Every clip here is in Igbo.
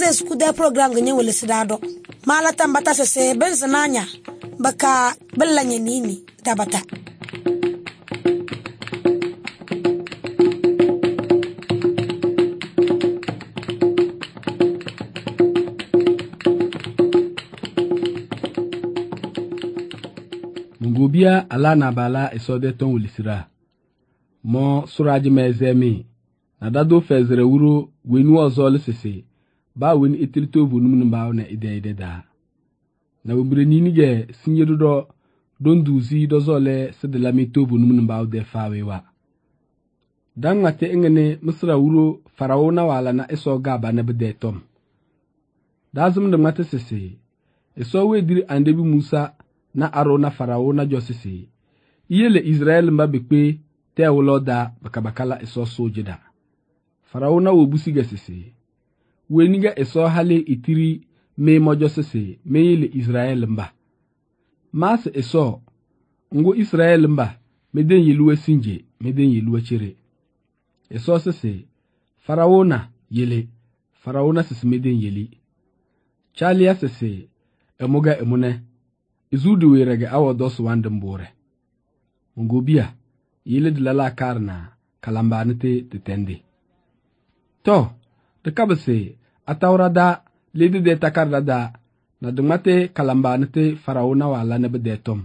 le skuda program ganye wele sidado mala tambata se benzinanya baka bellanye nini tabata Mungubia ala na bala isode ton wulisira mo suraji mezemi na dado fezere wuro wenu ozole sese ba wen itilito bunum nba na ide da na wumbre nini ge sinyedo do don duzi do zole sedela mito bunum nba de fawewa dan mate ngene misra wuro faraona wala na iso gaba na bede tom dazum de mate sese iso wediri andebi Musa na Arona faraona josisi yele Israel mbabekpe te wuloda bakabakala iso sojida faraona wobusi gesisi weniga iso hale itiri me mojosisi me yele Israel mba mas iso ngo Israel mba meden yeluwe sinje meden yeluwe chere iso sisi faraona yele faraona sisi meden yeli chalia sisi emuga emune izudu werege awo dos wandembore ngobia yele dilala karna kalambanite titendi to de kabse atawrada ledi de takarda na dumate kalambanite faraona wala ne bede tom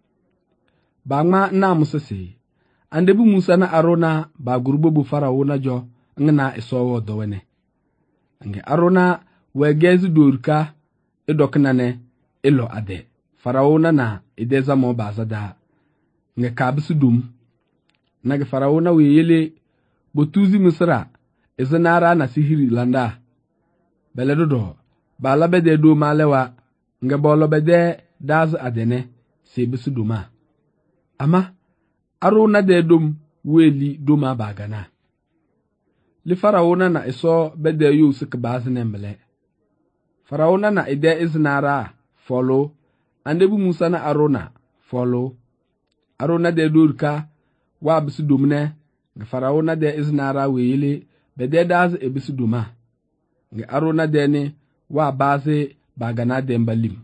bangma na musese andebu Musa na Arona ba gurubo bu faraona jo ngna isowo dowene nge Arona wegezi dorka edoknane elo ade faraona na ideza mo bazada nge kabsu dum nage faraona weyele botuzi Misra izinara na sihiri landa beledodo balabede do malewa nge bolobede daz adene sebisu duma ama Arona de dum weli duma bagana li faraona na iso bede yu sik bazne mele faraona na ide izinara follow andebu Musa na Arona follow Arona de durka wa bisu dumne nge faraona de iznara weyele bede daz ebisu duma nge Arona de ne wa baze bagana de mbalim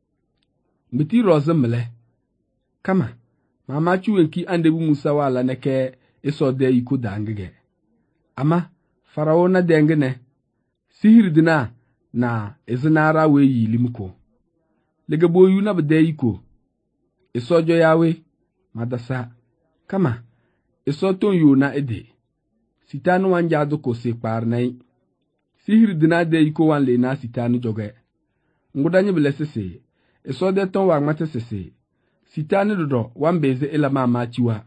miti rozemle kama mama chuwenki andebu Musa wala neke iso de iko dangege ama faraona de ngene sihirdina na iznara weyi limko lega boyu na bede iko isojo yawe madasa kama isoton yu na ede sitanu wanjadu ko se parnai sihir dina de iko wan le na sitanu joge ngudanyi blesese isode ton wa mate sese sitanu dodo wan beze ila mama chiwa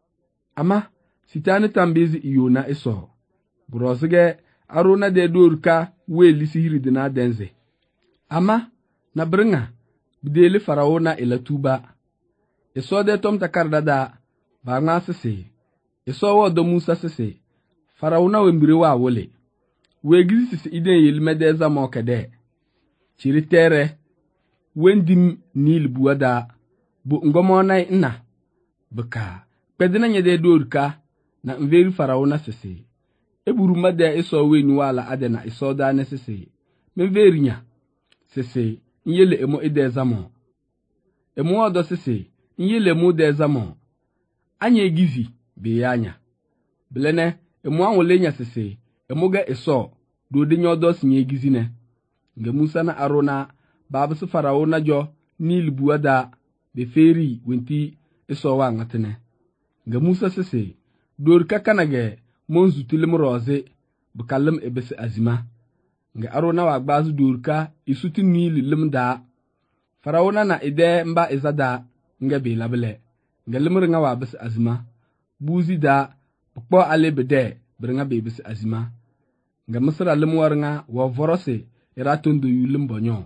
ama sitanu tambezi iyo na iso brosige Arona de dorka weli sihir dina denze ama na bringa bidele faraona ila tuba iso de tom takarda da ba nga sese iso wo do Musa sese faraona wembire wa wole wegizi sese iden yelmede za mokede chiritere wendim nil buada bu ngomona ina buka pedina nyede dorka na mveri faraona sese eburu made iso weni wala adena iso da ne sese mverinya sese nyele emo idezamo emo odo sese nyele mu dezamo anya egizi be yanya blene emo anwolenya sese emo ga iso do de nyodo sinye egizi ne nge Musa na Arona babu su faraona jo nil buada be feri wenti iso wa ngatene nge Musa sese dor kakanage monzu tilim roze bukalem ebese azima nge Arona wa gbazu dorka isuti nil limda faraona na ide mba izada nge be labele nge limringa wa bes azima buzi da pokpo ale bede bringa be bes azima nge Misra limwarnga wa vorose iratundu yulim bonyo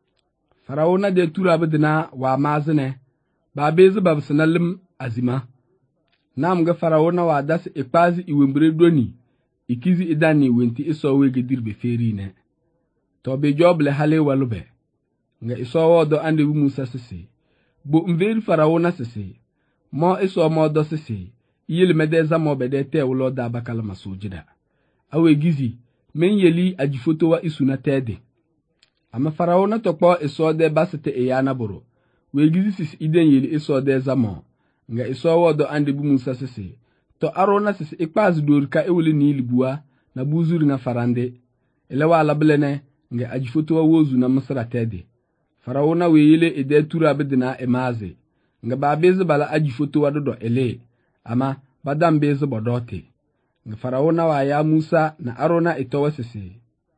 faraona de tura bedina wa mazene ba bezi babsana lim azima nam nge faraona wa das ikpazi iwembre doni ikizi idani wenti iso wege dirbe feri ne to be joble hale walube nga iso wodo ande bu Musa sese bo mveri faraona sese mo iso modo sese yele medeza mo bede te wulo da bakala masujida awe gizi men yeli ajifoto wa isuna tede. Ama farao na tokpo iso de basite eyana boro. We gizi sis iden yeli iso de zamo. Nga iso wodo ande bu Musa sisi. To Arona sisi ikpazi dorika ewele ni ilibua na buzuri na farande. Elewa alablene nga ajifoto wa wozu na Misra tede. Farao na weyele ede tura bedina emaze. Nga babeze bala ajifoto wa dodo ele. Ama badam beze bodote. Nga farao na wa ya Musa na Arona itowa sisi.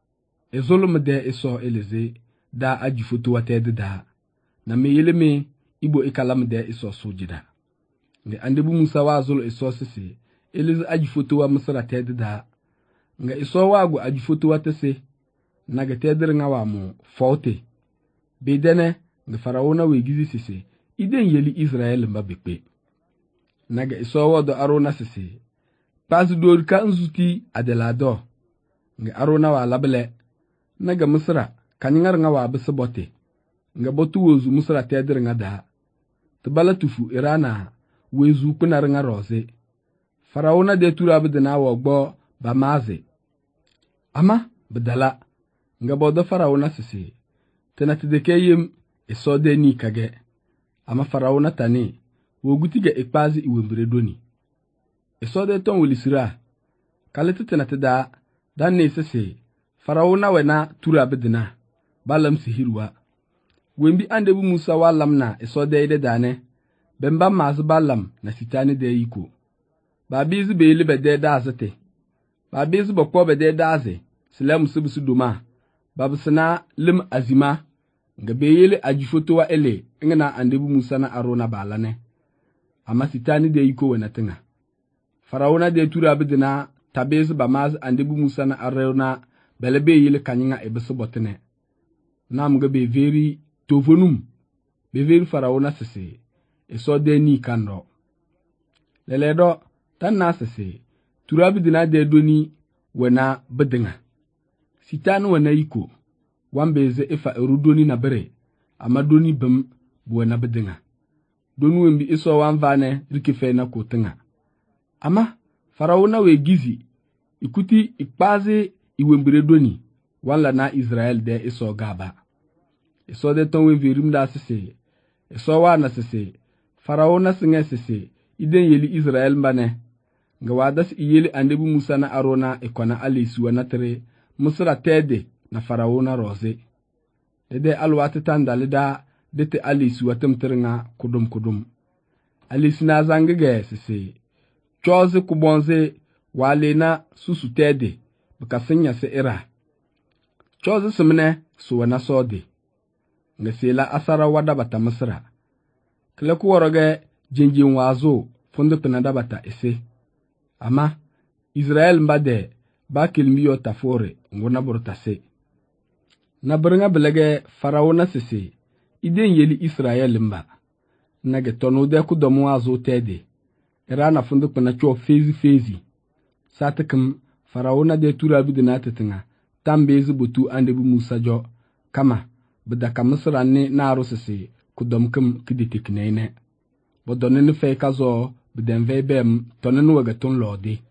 Ezolum de iso eleze da ajifoto wa tede da. Na meyele me ibo ikalam de iso sojida. Nga ande bu Musa wa zolo iso sisi. Eleze ajifoto wa Misra tede da. Nga iso wa agu ajifoto wa tese. Naga tedere nga wa mu faute. Bedene nga farao na wegizi sisi. Iden yeli Israel mba bekpe. Naga iso wa do Arona sisi. Pas dorika nzuti adelado. Nga Arona wa labele. Naga Misra kanyingar nga wa besebote. Nga botu wozu Misra tedere nga da. Tebala tufu irana wezu kunar nga roze. Farao na de tura bedena wa gbo ba maze. Ama bedala. Nga bodo farao na sisi. Tena tideke yem iso de ni kage. Ama farao na tani. Wogutige ikpazi iwembire doni. Iso de ton wilisira. Kalete tena tida. Dan ne sisi. Farao na wena tura bedena. Balam sihirwa. Wembi ande bu Musa wa lamna iso de ide dane. Bemba mazu balam na sitani de yiko. Babizi beili bede dazete. Babizi bokpo bede daze. Sila musibusu duma. Babusana lim azima. Nga beyele ajifoto wa ele. Ngana ande bu Musa na Arona balane. Ama sitani de yiko wenatinga. Farao na de tura bedena. Tabezi bamaz ande bu Musa na Arona. Bele beyele kanyinga ebeso botene. Nam be veri tofonum. Be veri farao na sese. Iso de ni kando. Leledo. Tan na sese. Turabi dina de doni. Wena bedenga. Sitani wena yiko. Wambeze ifa erudoni na bere. Ama doni bem. Buwena bedenga. Donu wembi iso wanvane. Rikife na kotenga. Ama. Farao na we gizi. Ikuti ikpaze. Iwembire doni. Wanla na Israel de iso gaba. Iso de ton we virim da sese. Iso wana sese. Farao na singe sese. Iden yeli Israel mbane. Nga wadas iyeli andebu Musa na Arona ikona alisiwa na tere. Misra tede na farao na roze. Dede alwati tandalida. Dete alisiwa temtere nga kudum. Alisi na zangege sese. Choze kubonze. Wale na susu tede. Bukasinya se ira. Choze simne suwa na sode. Nga sela asara wada bata Misra. Kile kuworoge jinjin wazo funde penada bata ese. Ama Israel mbade ba kilmiyo tafore ngona burtase. Na bringa belege farao na sese. Iden yeli Israel mba. Nage tonu de kudomu wazo tede. Irana funde pena cho fezi. Satikim farao na de tura bidina tetinga. Tambezi butu andebu Musa jo. Kama bedaka Misra ne naro sese. Kudomkim kiditikneine. Bodonene fe kazo bidenve bem tonen wegaton lodi.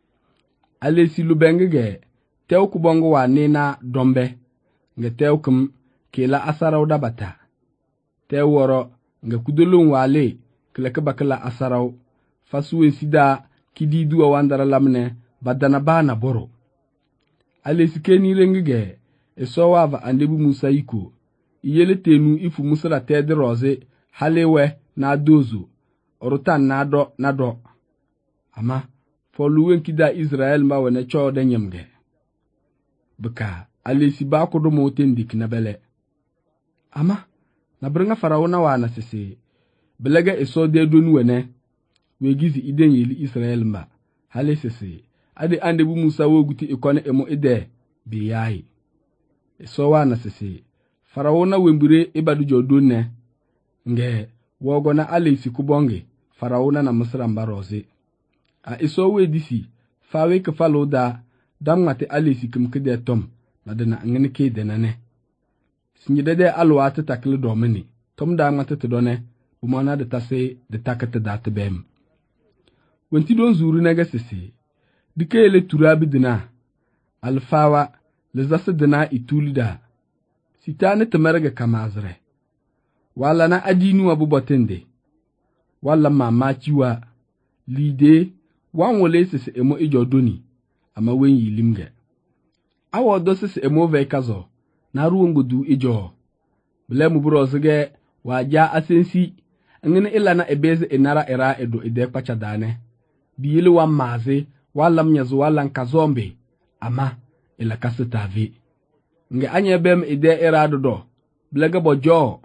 Alesi lubengege tew kubongo wa nena dombe. Nge tew kum kela asaraw dabata. Tew woro nge kudulun wale kileke bakala asaraw. Fasuwe sida kididu wa wandara lamne badana bana boro. Alesi keni rengege esowava andebu Musa iko. Iyele tenu ifu Misra tede roze halewe na dozo. Orutan na do. Ama foluwen kida Israel ma wene cho de nyemge. Beka alesi ba ko do moten dik na bele. Ama na bringa farao na wana sese. Belega eso de donu wene. We gizi iden yeli Israel mba. Hale sese. Ade ande bu Musa woguti ikone emo ide biyayi. Eso wana sese. Farao na wembire ibadu jodone. Nge wogo na alesi kubonge. Farao na Misra mbaroze. A iso we disi. Fawe ke falo da. Damngate alesi kumkide tom. Na dena ngenike denane. Sinyidede alwate takile domeni. Tom damngate tedone. Umana de tase de takete date bem. Wenti don zuru nega sisi. Dike ele turabi dina. alfawa lizasa dina itulida sitani tamarga kamazre wala na adinu abubotende wala mamachiwa lide wanwole sisi emo ijodoni ama wenyi limge awo do sisi emo vekazo na ruwongodu ijo bile muburo zige waja asensi ngene ilana ebeze inara era edo ide pachadane biyili wa mazi wala mnyazo wala nkazombe ama ila kasitavi nge anye bem ide era dodo bilega bojo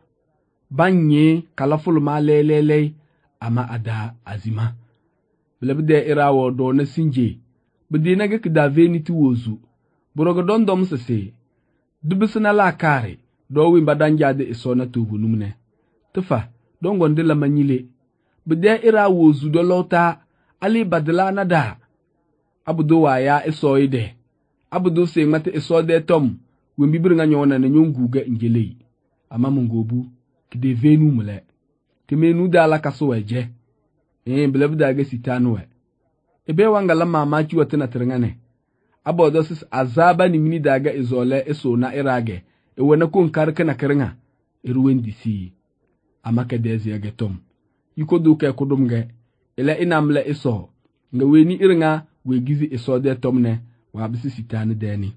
banye kalaful ma lelele ama ada azima bilebide era wodo na sinje bidina ge kidave ni ti wozu borogo dondom sese dubisina la kare do wi mbadanja de isona tubu numne tufa dongo ndila manyile bide era wozu do lota ali badla nada abudo waya isoide abudo se mate isode tom wembi birnga nyona na nyonguga ingelei ama mungobu kidave nu mule timenu dala kaso weje bilebida ge sitanu we ebe wangala mamachi watena terngane abodo sis azaba ni mini daga izole eso na irage ewona kon karka na krenga irwendisi amaka dezi ya getom yikodu ke kudumge ila inamle iso nga weni irnga wegizi iso de tomne wa bisi sitanu deni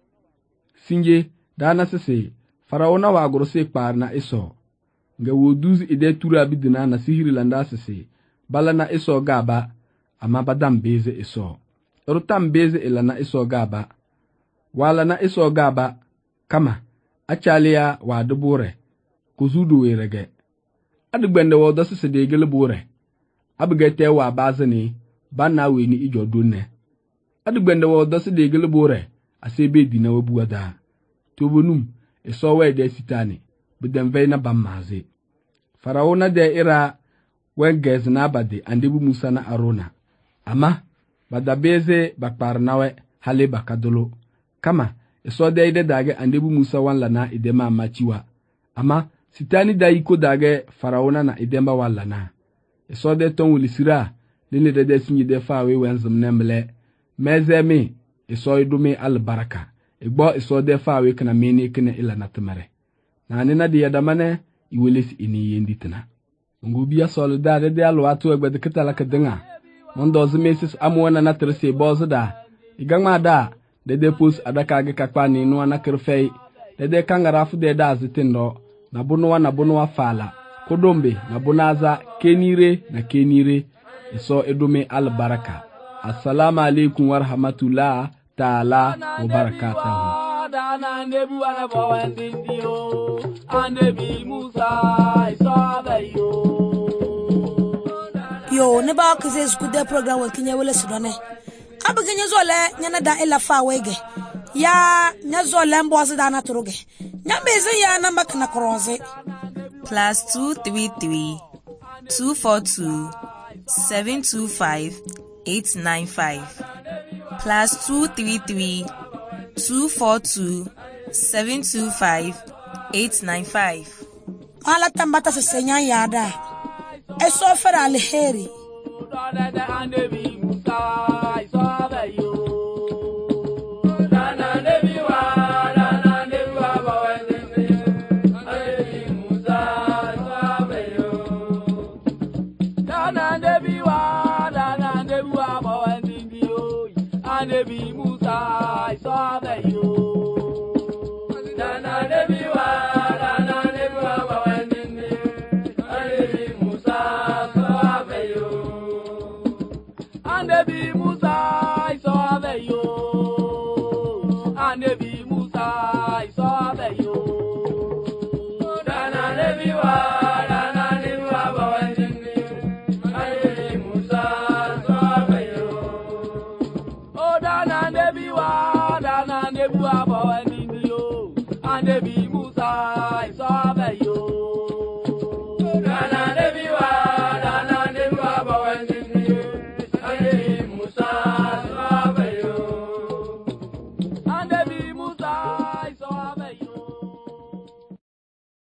sinje dana sese faraona wa gorose kparna iso nga woduzi ide tura bidina na sihiri landa sese bala na iso gaba ama badam beze iso rutam beze ilana iso gaba wala na iso gaba kama achalia wa dubure kuzudu werege adigbende wo do sese de gelbure abigete wa bazani bana weni ijodunne adigbende wo do sese de gelbure asebe dina wabuada tobonum iso we de sitani bidem veina bamaze faraona de ira wengez na bade andebu Musa na Arona ama badabeze bakparnawe hale bakadolo kama iso de ide dage andebu Musa wanla na idema machiwa ama sitani da iko dage faraona na idemba wanla na iso de ton wulisira lini de sinyi de fawe wenzum nemle mezemi iso idume albaraka igbo iso de fawe kana meni kana ila natmare na nina de yadamane iwelesi ini yenditna ngubia solidade de alwatu egbe de kitala kadinga mondo zimesis amwana na terse bozda igangma da de pos adaka ge kakpani no na kerfei de kangarafu de da zitindo na bunwa fala kodombe na bunaza kenire na kenire iso edume albaraka assalamu alaikum warahmatullah taala wa barakatuh dana nebu ana bawandio anebi Musa isabayo yo ne ba ka zai su da program wa kinya wala su dane abugin yazo le nyana da ila fa wege ya nyazo le mbo su da na turuge nyambe zin ya na mbaka na kroze +233 242 725 895 +233 242 725 895 ala tambata se senya yada eso fera alheri Musa, I saw that you